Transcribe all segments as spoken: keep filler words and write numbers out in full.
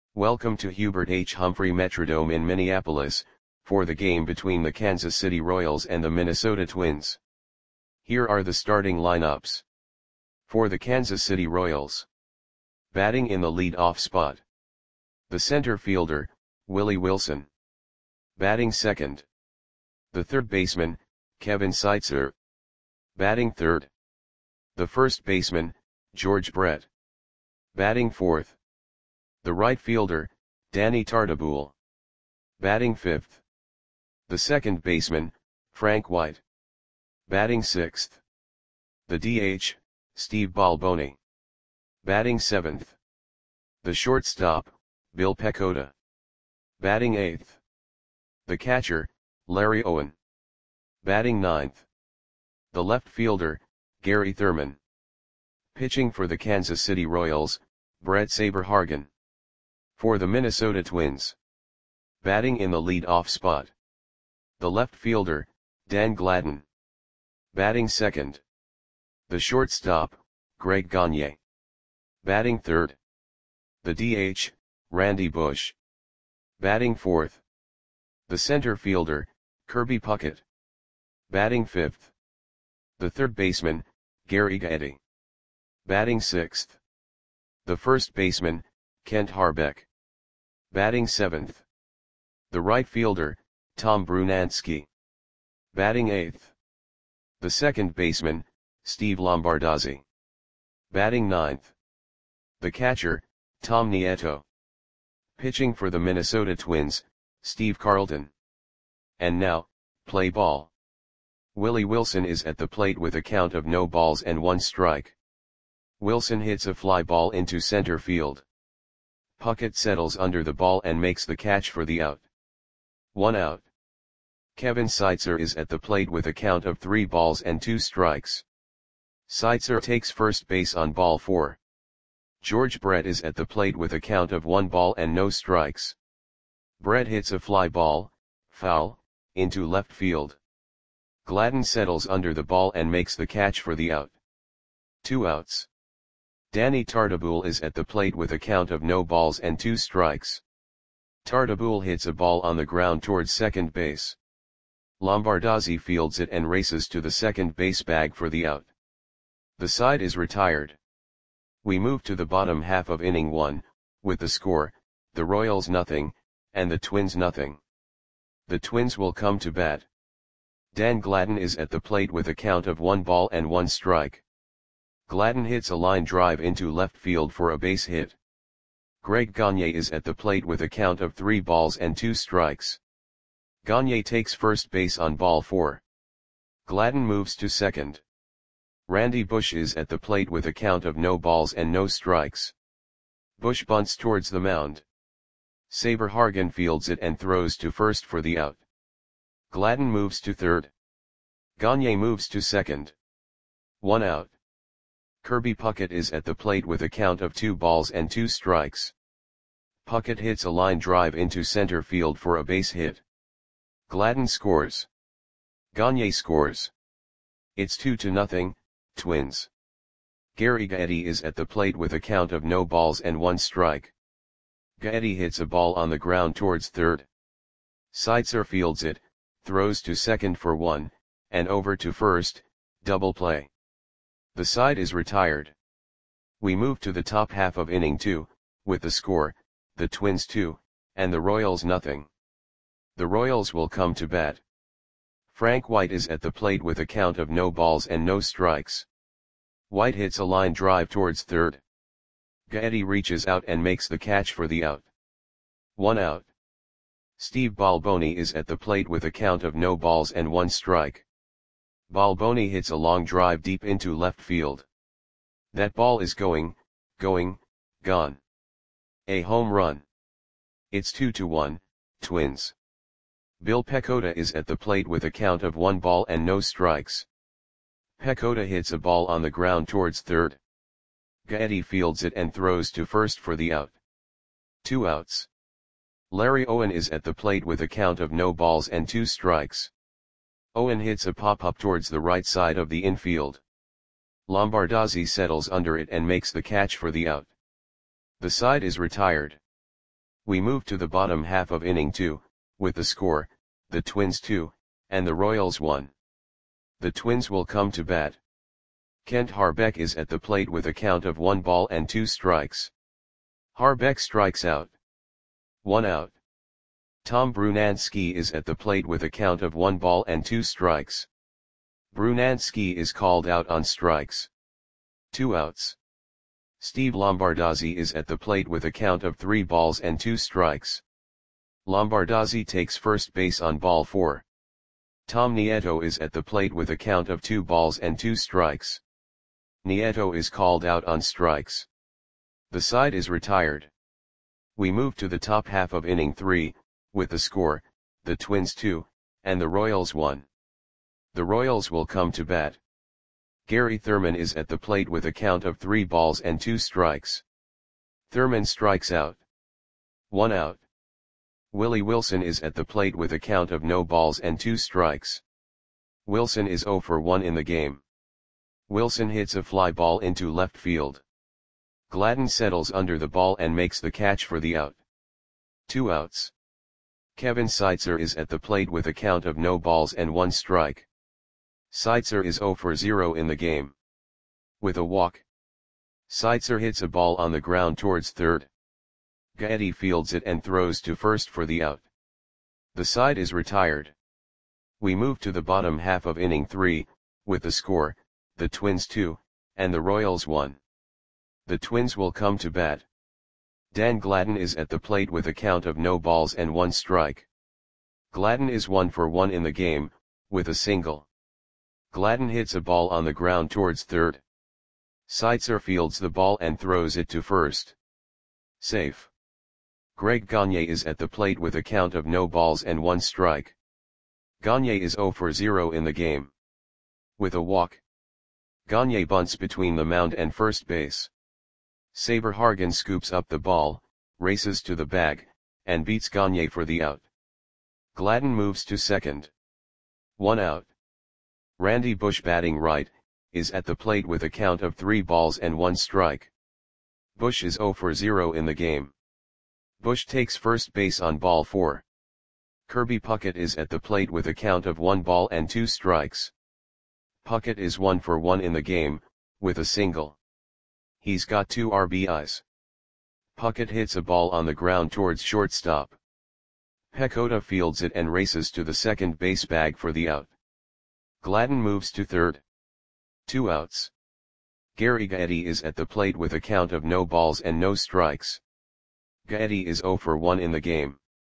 Welcome to Hubert H. Humphrey Metrodome in Minneapolis, for the game between the Kansas City Royals and the Minnesota Twins. Here are the starting lineups. For the Kansas City Royals. Batting in the lead-off spot. The center fielder, Willie Wilson. Batting second. The third baseman, Kevin Seitzer. Batting third. The first baseman, George Brett. Batting fourth. The right fielder, Danny Tartabull. Batting fifth. The second baseman, Frank White. Batting sixth. The D H, Steve Balboni. Batting seventh. The shortstop, Bill Pecota. Batting eighth. The catcher, Larry Owen. Batting ninth. The left fielder, Gary Thurman. Pitching for the Kansas City Royals, Brett Saberhagen. For the Minnesota Twins. Batting in the lead-off spot. The left fielder, Dan Gladden. Batting second. The shortstop, Greg Gagne. Batting third. The D H, Randy Bush. Batting fourth. The center fielder, Kirby Puckett. Batting fifth. The third baseman, Gary Gaetti. Batting sixth. The first baseman, Kent Harbeck. Batting seventh. The right fielder, Tom Brunansky. Batting eighth. The second baseman, Steve Lombardozzi. Batting ninth. The catcher, Tom Nieto. Pitching for the Minnesota Twins, Steve Carlton. And now, play ball. Willie Wilson is at the plate with a count of no balls and one strike. Wilson hits a fly ball into center field. Puckett settles under the ball and makes the catch for the out. One out. Kevin Seitzer is at the plate with a count of three balls and two strikes. Seitzer takes first base on ball four. George Brett is at the plate with a count of one ball and no strikes. Brett hits a fly ball, foul, into left field. Gladden settles under the ball and makes the catch for the out. Two outs. Danny Tartabull is at the plate with a count of no balls and two strikes. Tartabull hits a ball on the ground towards second base. Lombardozzi fields it and races to the second base bag for the out. The side is retired. We move to the bottom half of inning one, with the score, the Royals nothing, and the Twins nothing. The Twins will come to bat. Dan Gladden is at the plate with a count of one ball and one strike. Gladden hits a line drive into left field for a base hit. Greg Gagne is at the plate with a count of three balls and two strikes. Gagne takes first base on ball four. Gladden moves to second. Randy Bush is at the plate with a count of no balls and no strikes. Bush bunts towards the mound. Saberhagen fields it and throws to first for the out. Gladden moves to third. Gagne moves to second. One out. Kirby Puckett is at the plate with a count of two balls and two strikes. Puckett hits a line drive into center field for a base hit. Gladden scores. Gagne scores. It's two to nothing, Twins. Gary Gaetti is at the plate with a count of no balls and one strike. Gaetti hits a ball on the ground towards third. Seitzer fields it, throws to second for one, and over to first, double play. The side is retired. We move to the top half of inning two, with the score, the Twins two, and the Royals nothing. The Royals will come to bat. Frank White is at the plate with a count of no balls and no strikes. White hits a line drive towards third. Gaetti reaches out and makes the catch for the out. One out. Steve Balboni is at the plate with a count of no balls and one strike. Balboni hits a long drive deep into left field. That ball is going, going, gone. A home run. It's two to one, Twins. Bill Pecota is at the plate with a count of one ball and no strikes. Pecota hits a ball on the ground towards third. Gaetti fields it and throws to first for the out. Two outs. Larry Owen is at the plate with a count of no balls and two strikes. Owen hits a pop-up towards the right side of the infield. Lombardozzi settles under it and makes the catch for the out. The side is retired. We move to the bottom half of inning two, with the score, the Twins two, and the Royals one. The Twins will come to bat. Kent Harbeck is at the plate with a count of one ball and two strikes. Harbeck strikes out. One out. Tom Brunansky is at the plate with a count of one ball and two strikes. Brunansky is called out on strikes. Two outs. Steve Lombardozzi is at the plate with a count of three balls and two strikes. Lombardozzi takes first base on ball four. Tom Nieto is at the plate with a count of two balls and two strikes. Nieto is called out on strikes. The side is retired. We move to the top half of inning three, with the score, the Twins two, and the Royals one. The Royals will come to bat. Gary Thurman is at the plate with a count of three balls and two strikes. Thurman strikes out. One out. Willie Wilson is at the plate with a count of no balls and two strikes. Wilson is oh for one in the game. Wilson hits a fly ball into left field. Gladden settles under the ball and makes the catch for the out. Two outs. Kevin Seitzer is at the plate with a count of no balls and one strike. Seitzer is oh for zero in the game. With a walk. Seitzer hits a ball on the ground towards third. Gaetti fields it and throws to first for the out. The side is retired. We move to the bottom half of inning three, with the score, the Twins two, and the Royals one. The Twins will come to bat. Dan Gladden is at the plate with a count of no balls and one strike. Gladden is one for one in the game, with a single. Gladden hits a ball on the ground towards third. Seitzer fields the ball and throws it to first. Safe. Greg Gagne is at the plate with a count of no balls and one strike. Gagne is oh for zero in the game. With a walk. Gagne bunts between the mound and first base. Saber Hargan scoops up the ball, races to the bag, and beats Gagne for the out. Gladden moves to second. One out. Randy Bush, batting right, is at the plate with a count of three balls and one strike. Bush is oh for zero in the game. Bush takes first base on ball four. Kirby Puckett is at the plate with a count of one ball and two strikes. Puckett is one for one in the game, with a single. He's got two R B Is. Puckett hits a ball on the ground towards shortstop. Pecota fields it and races to the second base bag for the out. Gladden moves to third. Two outs. Gary Gaetti is at the plate with a count of no balls and no strikes. Gaetti is oh for one in the game.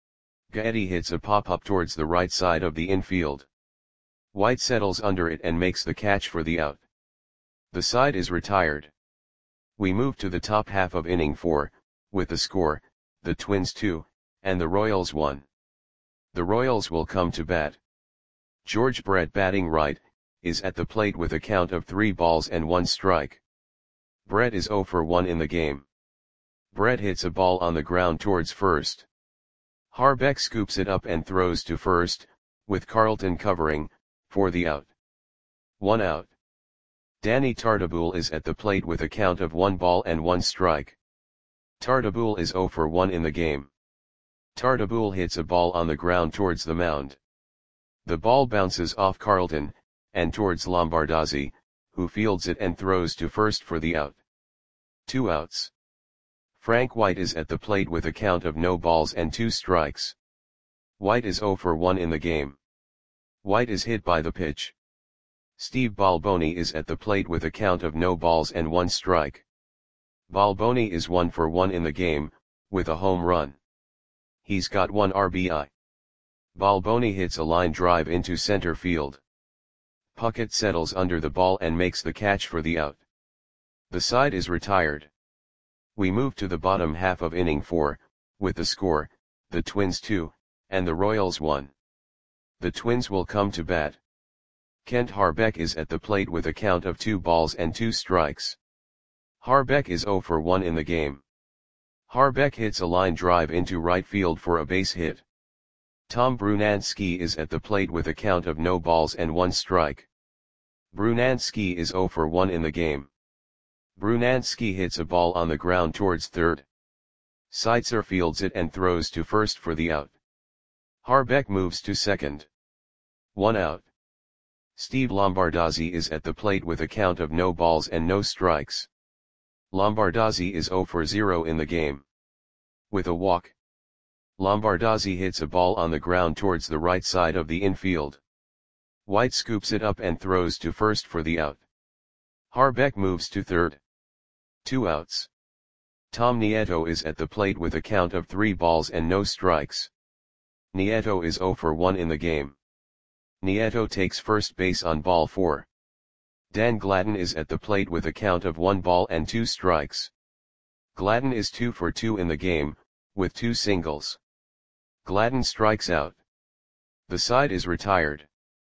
Gaetti hits a pop-up towards the right side of the infield. White settles under it and makes the catch for the out. The side is retired. We move to the top half of inning four, with the score, the Twins two, and the Royals one. The Royals will come to bat. George Brett, batting right, is at the plate with a count of three balls and one strike. Brett is oh for one in the game. Brett hits a ball on the ground towards first. Harbeck scoops it up and throws to first, with Carlton covering, for the out. One out. Danny Tartabull is at the plate with a count of one ball and one strike. Tartabull is oh for one in the game. Tartabull hits a ball on the ground towards the mound. The ball bounces off Carlton, and towards Lombardozzi, who fields it and throws to first for the out. Two outs. Frank White is at the plate with a count of no balls and two strikes. White is oh for one in the game. White is hit by the pitch. Steve Balboni is at the plate with a count of no balls and one strike. Balboni is one for one in the game, with a home run. He's got one R B I. Balboni hits a line drive into center field. Puckett settles under the ball and makes the catch for the out. The side is retired. We move to the bottom half of inning four, with the score, the Twins two, and the Royals one. The Twins will come to bat. Kent Harbeck is at the plate with a count of two balls and two strikes. Harbeck is oh for one in the game. Harbeck hits a line drive into right field for a base hit. Tom Brunansky is at the plate with a count of no balls and one strike. Brunansky is oh for one in the game. Brunansky hits a ball on the ground towards third. Seitzer fields it and throws to first for the out. Harbeck moves to second. One out. Steve Lombardozzi is at the plate with a count of no balls and no strikes. Lombardozzi is zero for zero in the game. With a walk, Lombardozzi hits a ball on the ground towards the right side of the infield. White scoops it up and throws to first for the out. Harbeck moves to third. Two outs. Tom Nieto is at the plate with a count of three balls and no strikes. Nieto is zero for one in the game. Nieto takes first base on ball four. Dan Gladden is at the plate with a count of one ball and two strikes. Gladden is two for two in the game, with two singles. Gladden strikes out. The side is retired.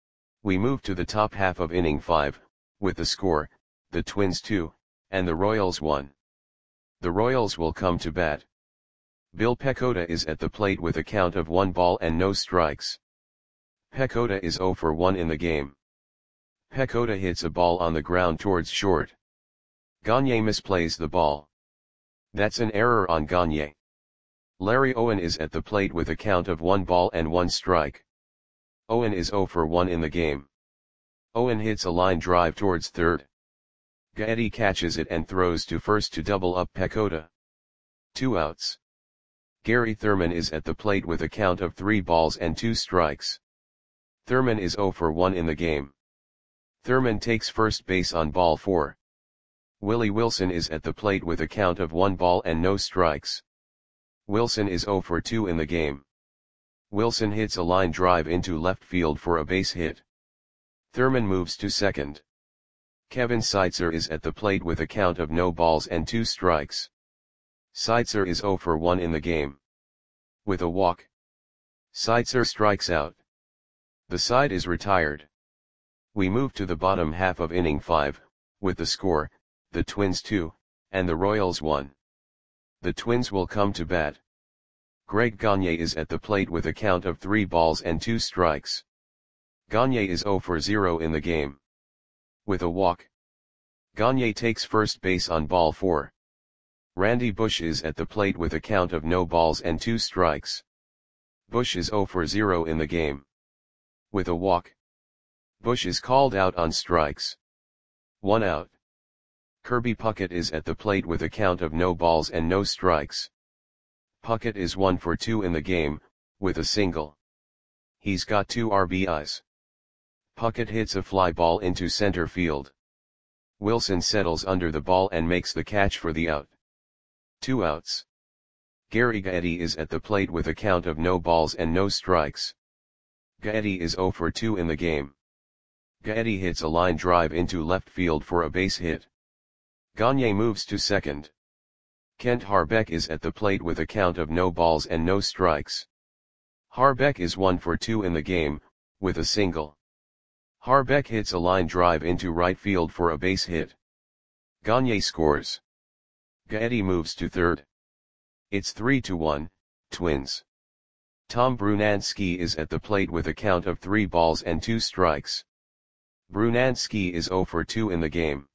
We move to the top half of inning five, with the score, the Twins two, and the Royals one. The Royals will come to bat. Bill Pecota is at the plate with a count of one ball and no strikes. Pecota is zero for one in the game. Pecota hits a ball on the ground towards short. Gagne misplays the ball. That's an error on Gagne. Larry Owen is at the plate with a count of one ball and one strike. Owen is zero for one in the game. Owen hits a line drive towards third. Gaetti catches it and throws to first to double up Pecota. Two outs. Gary Thurman is at the plate with a count of three balls and two strikes. Thurman is zero for one in the game. Thurman takes first base on ball four. Willie Wilson is at the plate with a count of one ball and no strikes. Wilson is zero for two in the game. Wilson hits a line drive into left field for a base hit. Thurman moves to second. Kevin Seitzer is at the plate with a count of no balls and two strikes. Seitzer is zero for one in the game. With a walk, Seitzer strikes out. The side is retired. We move to the bottom half of inning five, with the score, the Twins two, and the Royals one. The Twins will come to bat. Greg Gagne is at the plate with a count of three balls and two strikes. Gagne is zero for zero in the game. With a walk, Gagne takes first base on ball four. Randy Bush is at the plate with a count of no balls and two strikes. Bush is zero for zero in the game. With a walk, Bush is called out on strikes. One out. Kirby Puckett is at the plate with a count of no balls and no strikes. Puckett is one for two in the game, with a single. He's got two R B Is. Puckett hits a fly ball into center field. Wilson settles under the ball and makes the catch for the out. Two outs. Gary Gaetti is at the plate with a count of no balls and no strikes. Gaetti is zero for two in the game. Gaetti hits a line drive into left field for a base hit. Gagne moves to second. Kent Harbeck is at the plate with a count of no balls and no strikes. Harbeck is one for two in the game, with a single. Harbeck hits a line drive into right field for a base hit. Gagne scores. Gaetti moves to third. It's three to one, Twins. Tom Brunansky is at the plate with a count of three balls and two strikes. Brunansky is zero for two in the game.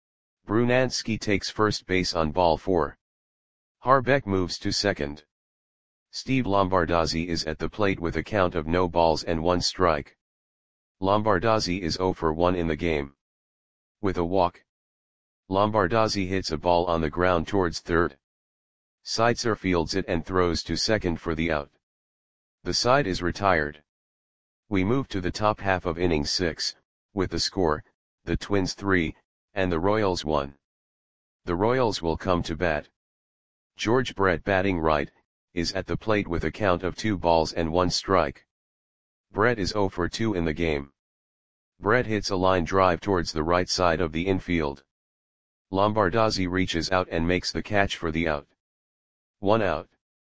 Brunansky takes first base on ball four. Harbeck moves to second. Steve Lombardozzi is at the plate with a count of no balls and one strike. Lombardozzi is zero for one in the game. With a walk, Lombardozzi hits a ball on the ground towards third. Seitzer fields it and throws to second for the out. The side is retired. We move to the top half of inning six, with the score, the Twins three, and the Royals one. The Royals will come to bat. George Brett, batting right, is at the plate with a count of two balls and one strike. Brett is zero for two in the game. Brett hits a line drive towards the right side of the infield. Lombardozzi reaches out and makes the catch for the out. One out.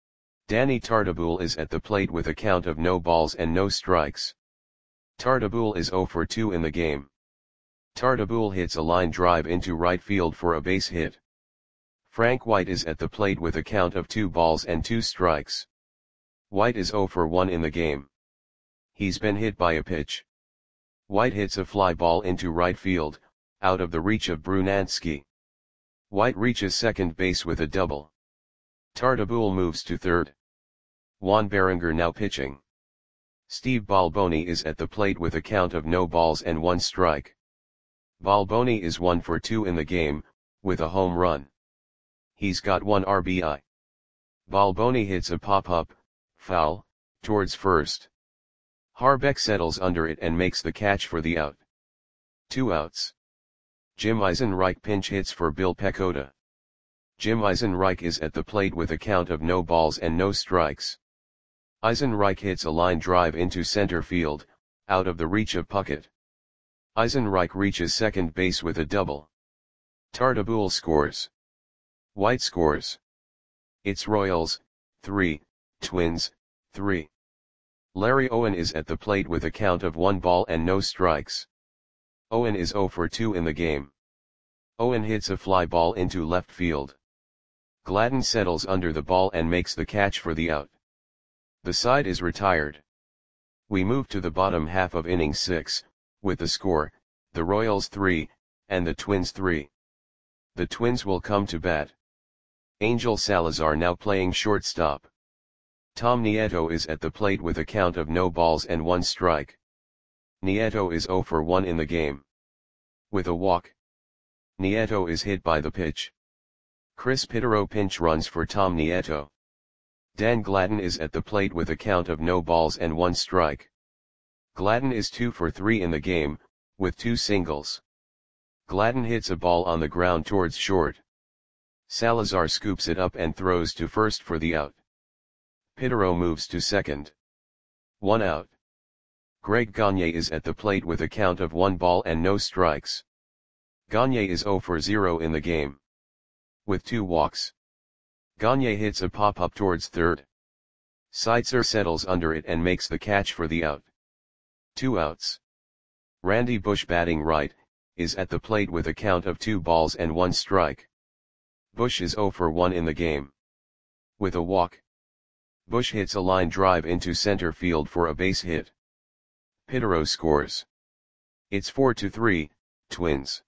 Danny Tartabull is at the plate with a count of no balls and no strikes. Tartabull is zero for two in the game. Tartabull hits a line drive into right field for a base hit. Frank White is at the plate with a count of two balls and two strikes. White is zero for one in the game. He's been hit by a pitch. White hits a fly ball into right field, out of the reach of Brunansky. White reaches second base with a double. Tartabull moves to third. Juan Berenguer now pitching. Steve Balboni is at the plate with a count of no balls and one strike. Balboni is one for two in the game, with a home run. He's got one R B I. Balboni hits a pop-up, foul, towards first. Harbeck settles under it and makes the catch for the out. Two outs. Jim Eisenreich pinch hits for Bill Pecota. Jim Eisenreich is at the plate with a count of no balls and no strikes. Eisenreich hits a line drive into center field, out of the reach of Puckett. Eisenreich reaches second base with a double. Tartabull scores. White scores. It's Royals, three, Twins, three. Larry Owen is at the plate with a count of one ball and no strikes. Owen is zero for two in the game. Owen hits a fly ball into left field. Gladden settles under the ball and makes the catch for the out. The side is retired. We move to the bottom half of inning six, with the score, the Royals three, and the Twins three. The Twins will come to bat. Angel Salazar now playing shortstop. Tom Nieto is at the plate with a count of no balls and one strike. Nieto is zero for one in the game. With a walk. Nieto is hit by the pitch. Chris Pitero pinch runs for Tom Nieto. Dan Gladden is at the plate with a count of no balls and one strike. Gladden is two for three in the game, with two singles. Gladden hits a ball on the ground towards short. Salazar scoops it up and throws to first for the out. Pitero moves to second. One out. Greg Gagne is at the plate with a count of one ball and no strikes. Gagne is zero for zero in the game. With two walks. Gagne hits a pop-up towards third. Seitzer settles under it and makes the catch for the out. Two outs. Randy Bush batting right, is at the plate with a count of two balls and one strike. Bush is zero for one in the game. With a walk. Bush hits a line drive into center field for a base hit. Pitero scores. It's four to three, Twins.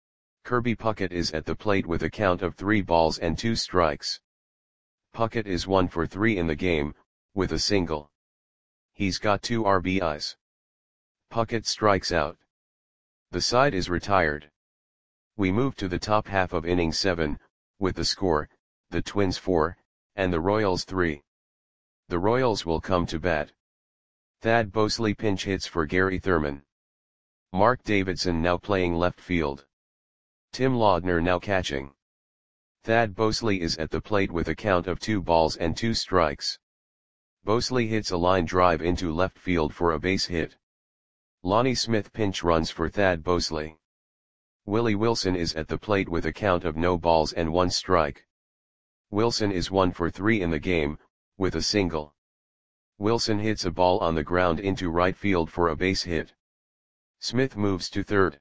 Kirby Puckett is at the plate with a count of three balls and two strikes. Puckett is one for three in the game, with a single. He's got two R B Is. Puckett strikes out. The side is retired. We move to the top half of inning seven, with the score, the Twins four, and the Royals three. The Royals will come to bat. Thad Bosley pinch hits for Gary Thurman. Mark Davidson now playing left field. Tim Laudner now catching. Thad Bosley is at the plate with a count of two balls and two strikes. Bosley hits a line drive into left field for a base hit. Lonnie Smith pinch runs for Thad Bosley. Willie Wilson is at the plate with a count of no balls and one strike. Wilson is one for three in the game, with a single. Wilson hits a ball on the ground into right field for a base hit. Smith moves to third.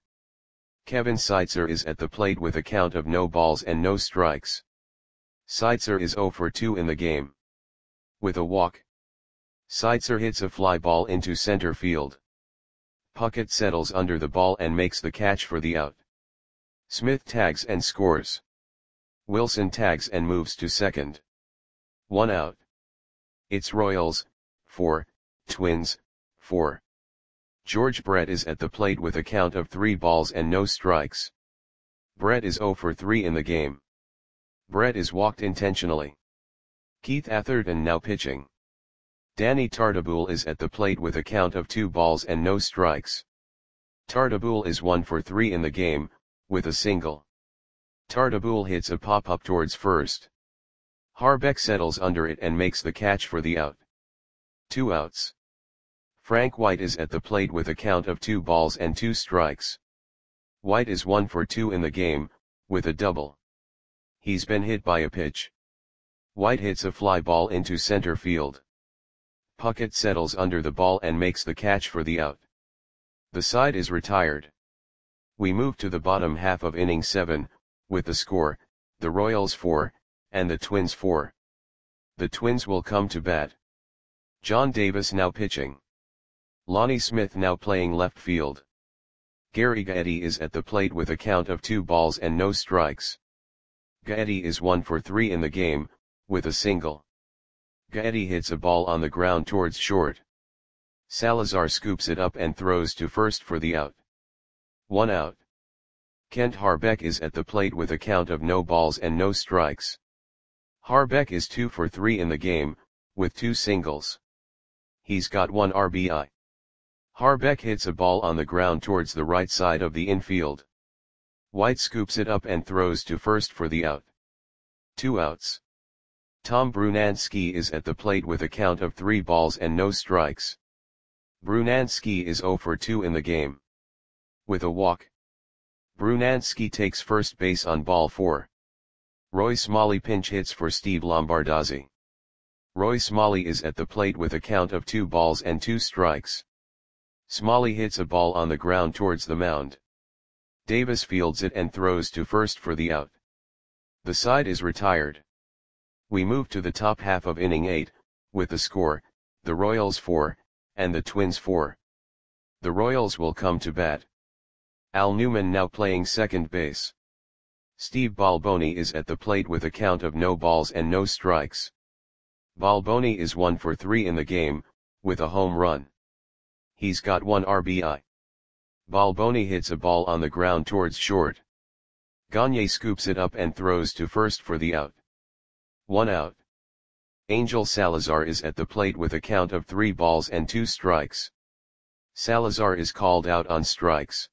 Kevin Seitzer is at the plate with a count of no balls and no strikes. Seitzer is zero for two in the game. With a walk. Seitzer hits a fly ball into center field. Puckett settles under the ball and makes the catch for the out. Smith tags and scores. Wilson tags and moves to second. One out. It's Royals, four, Twins, four. George Brett is at the plate with a count of three balls and no strikes. Brett is zero for three in the game. Brett is walked intentionally. Keith Atherton now pitching. Danny Tartabull is at the plate with a count of two balls and no strikes. Tartabull is one for three in the game, with a single. Tartabull hits a pop-up towards first. Harbeck settles under it and makes the catch for the out. Two outs. Frank White is at the plate with a count of two balls and two strikes. White is one for two in the game, with a double. He's been hit by a pitch. White hits a fly ball into center field. Puckett settles under the ball and makes the catch for the out. The side is retired. We move to the bottom half of inning seven, with the score, the Royals four, and the Twins four. The Twins will come to bat. John Davis now pitching. Lonnie Smith now playing left field. Gary Gaetti is at the plate with a count of two balls and no strikes. Gaetti is one for three in the game, with a single. Gaetti hits a ball on the ground towards short. Salazar scoops it up and throws to first for the out. One out. Kent Harbeck is at the plate with a count of no balls and no strikes. Harbeck is two for three in the game, with two singles. He's got one R B I. Harbeck hits a ball on the ground towards the right side of the infield. White scoops it up and throws to first for the out. Two outs. Tom Brunansky is at the plate with a count of three balls and no strikes. Brunansky is zero for two in the game. With a walk. Brunansky takes first base on ball four. Roy Smalley pinch hits for Steve Lombardozzi. Roy Smalley is at the plate with a count of two balls and two strikes. Smalley hits a ball on the ground towards the mound. Davis fields it and throws to first for the out. The side is retired. We move to the top half of inning eight, with the score, the Royals four, and the Twins four. The Royals will come to bat. Al Newman now playing second base. Steve Balboni is at the plate with a count of no balls and no strikes. Balboni is one for three in the game, with a home run. He's got one R B I. Balboni hits a ball on the ground towards short. Gagne scoops it up and throws to first for the out. One out. Angel Salazar is at the plate with a count of three balls and two strikes. Salazar is called out on strikes.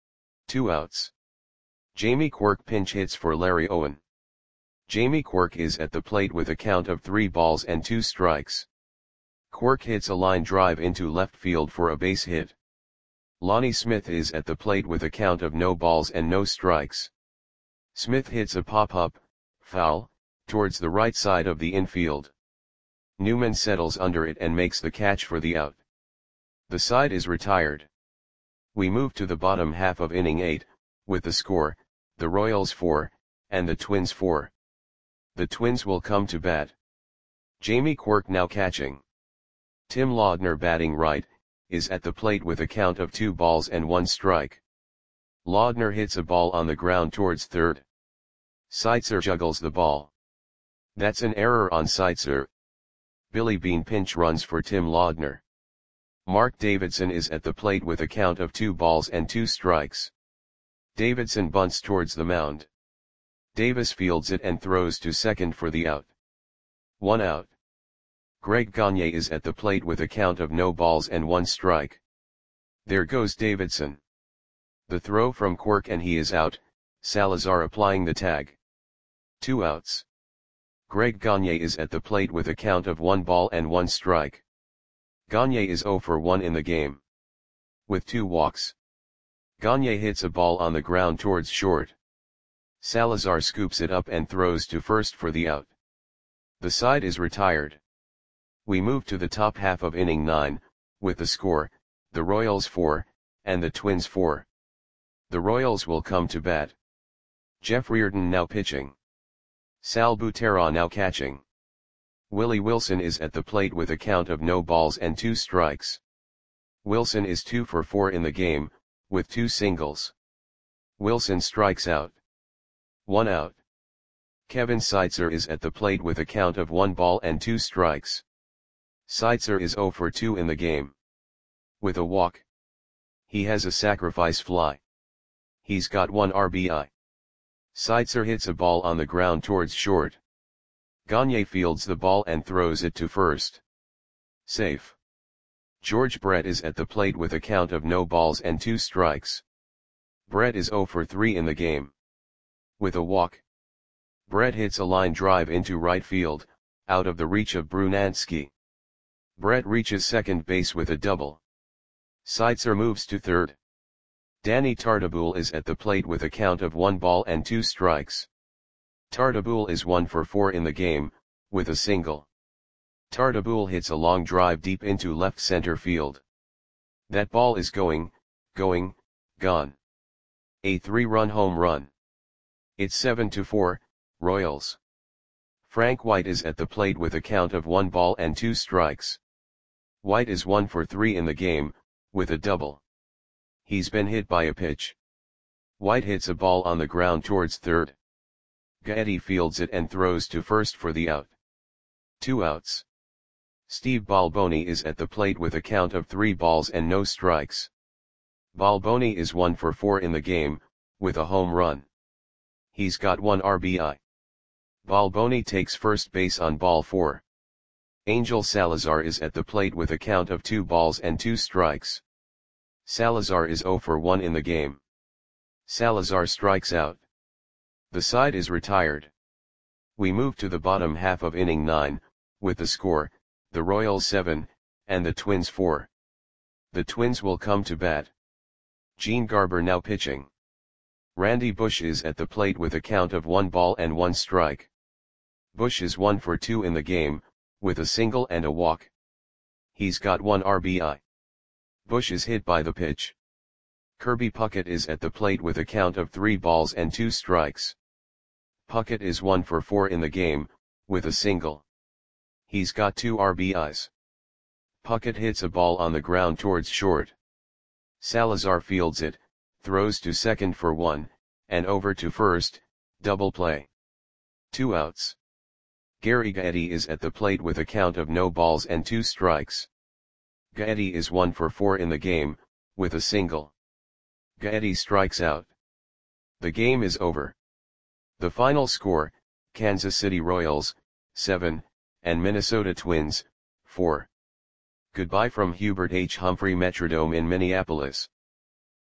Two outs. Jamie Quirk pinch hits for Larry Owen. Jamie Quirk is at the plate with a count of three balls and two strikes. Quirk hits a line drive into left field for a base hit. Lonnie Smith is at the plate with a count of no balls and no strikes. Smith hits a pop-up, foul, towards the right side of the infield. Newman settles under it and makes the catch for the out. The side is retired. We move to the bottom half of inning eight, with the score, the Royals four, and the Twins four. The Twins will come to bat. Jamie Quirk now catching. Tim Laudner batting right, is at the plate with a count of two balls and one strike. Laudner hits a ball on the ground towards third. Seitzer juggles the ball. That's an error on Seitzer. Billy Beane pinch runs for Tim Laudner. Mark Davidson is at the plate with a count of two balls and two strikes. Davidson bunts towards the mound. Davis fields it and throws to second for the out. One out. Greg Gagne is at the plate with a count of no balls and one strike. There goes Davidson. The throw from Quirk and he is out, Salazar applying the tag. Two outs. Greg Gagne is at the plate with a count of one ball and one strike. Gagne is zero for one in the game. With two walks. Gagne hits a ball on the ground towards short. Salazar scoops it up and throws to first for the out. The side is retired. We move to the top half of inning nine, with the score, the Royals four, and the Twins four. The Royals will come to bat. Jeff Reardon now pitching. Sal Butera now catching. Willie Wilson is at the plate with a count of no balls and two strikes. Wilson is two for four in the game, with two singles. Wilson strikes out. One out. Kevin Seitzer is at the plate with a count of one ball and two strikes. Seitzer is zero for two in the game. With a walk. He has a sacrifice fly. He's got one R B I. Seitzer hits a ball on the ground towards short. Gagne fields the ball and throws it to first. Safe. George Brett is at the plate with a count of no balls and two strikes. Brett is zero for three in the game. With a walk. Brett hits a line drive into right field, out of the reach of Brunansky. Brett reaches second base with a double. Seitzer moves to third. Danny Tartabull is at the plate with a count of one ball and two strikes. Tartabull is one for four in the game, with a single. Tartabull hits a long drive deep into left center field. That ball is going, going, gone. A three-run home run. It's seven to four, Royals. Frank White is at the plate with a count of one ball and two strikes. White is one for three in the game, with a double. He's been hit by a pitch. White hits a ball on the ground towards third. Gaetti fields it and throws to first for the out. Two outs. Steve Balboni is at the plate with a count of three balls and no strikes. Balboni is one for four in the game, with a home run. He's got one R B I. Balboni takes first base on ball four. Angel Salazar is at the plate with a count of two balls and two strikes. Salazar is zero for one in the game. Salazar strikes out. The side is retired. We move to the bottom half of inning nine, with the score, the Royals seven, and the Twins four. The Twins will come to bat. Gene Garber now pitching. Randy Bush is at the plate with a count of one ball and one strike. Bush is one for two in the game, with a single and a walk. He's got one R B I. Bush is hit by the pitch. Kirby Puckett is at the plate with a count of three balls and two strikes. Puckett is one for four in the game, with a single. He's got two R B Is. Puckett hits a ball on the ground towards short. Salazar fields it, throws to second for one, and over to first, double play. Two outs. Gary Gaetti is at the plate with a count of no balls and two strikes. Gaetti is one for four in the game, with a single. Gaetti strikes out. The game is over. The final score, Kansas City Royals, seven, and Minnesota Twins, four. Goodbye from Hubert H. Humphrey Metrodome in Minneapolis.